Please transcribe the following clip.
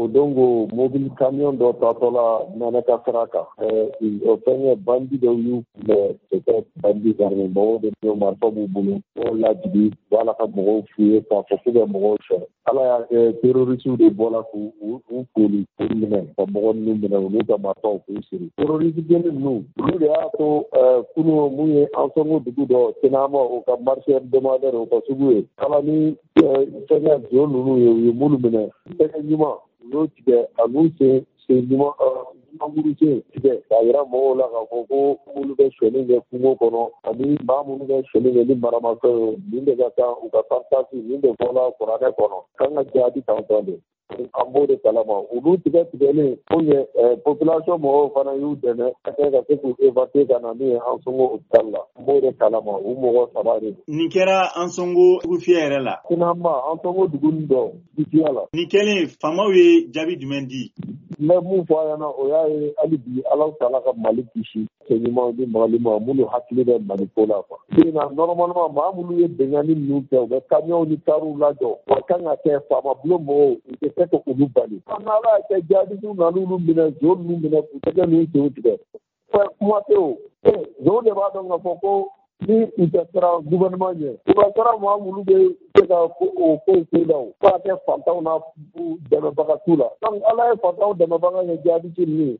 o dongo mobile camion dɔ tatɔ la nɛnɛ ka sira kan o fɛnkɛ bandi dɔw y'u kunbɛn peut-être bandi garmi mɔgɔw de bɛ marifa b'u bolo o lajigi b'ala ka mɔgɔw f'u ye k'a fɔ k'u bɛ mɔgɔw sɔrɔ ala y'a kɛ terroriste de bɔra k'u koli k'u minɛ ka mɔgɔ ninnu minɛ u n'u ka marifaw k'u siri terroriste gɛnni ninnu olu de y'a to kunun mun ye an sɔngo dugu dɔ tenama o ka marcheur demandeur o ka sugu ye ala ni fɛnkɛ jo ninnu ye u ye minnu minɛ fɛnkɛ ɲuman u y'o tigɛ a n'u sen ɲuman ɲumankurusen tigɛ k'a yira mɔgɔw la k'a fɔ ko olu bɛ sonyɛli kɛ kungo kɔnɔ ani maa minnu bɛ sonyɛli kɛ ni maramafɛn ye nin de ka kan u ka santansi nin de fɔla kuranɛ kɔnɔ kan ka jaabi tantɔn de an b'o de kalama olu tigɛlen ko population mɔgɔw fana y'u dɛmɛ ka se k'u évacuer ka na n'u ye an sɔngo hôpital la an b'o de kalama u mɔgɔ 3 de. Nin kɛra an sɔngo dugu fiyɛ yɛrɛ la. Finalement an sɔngo dugu nin dɔ duguya la. Nin kɛlen faamaw ye jaabi jumɛn di? N bɛ mun fɔ a ɲɛna o y'a ye hali bi Alahu Taala ka Mali kisi cɛ ɲumanw ni Malimanw minnu hakili bɛ Mali ko la quoi. Sinon normalement maa minnu ye bɛnkanni ninnu kɛ u bɛ camions ni cars lajɔ wa kan ka kɛ faama bulon mɔgɔw u tɛ se ka olu bali. Ala y'a kɛ jihadistes nana olu minɛ jo ninnu minɛ k'u tɛgɛ n'u senw tigɛ. Kuma tɛ o jo de b'a dɔn k'a fɔ ko ni u tɛ siran gouvernement ɲɛ u ka siran maa minnu bɛ se ka o kow k'u la o fo ka kɛ fantanw n'a dɛmɛbaga t'u la donc Ala ye fantanw dɛmɛbaga kɛ jihadistes ninnu ye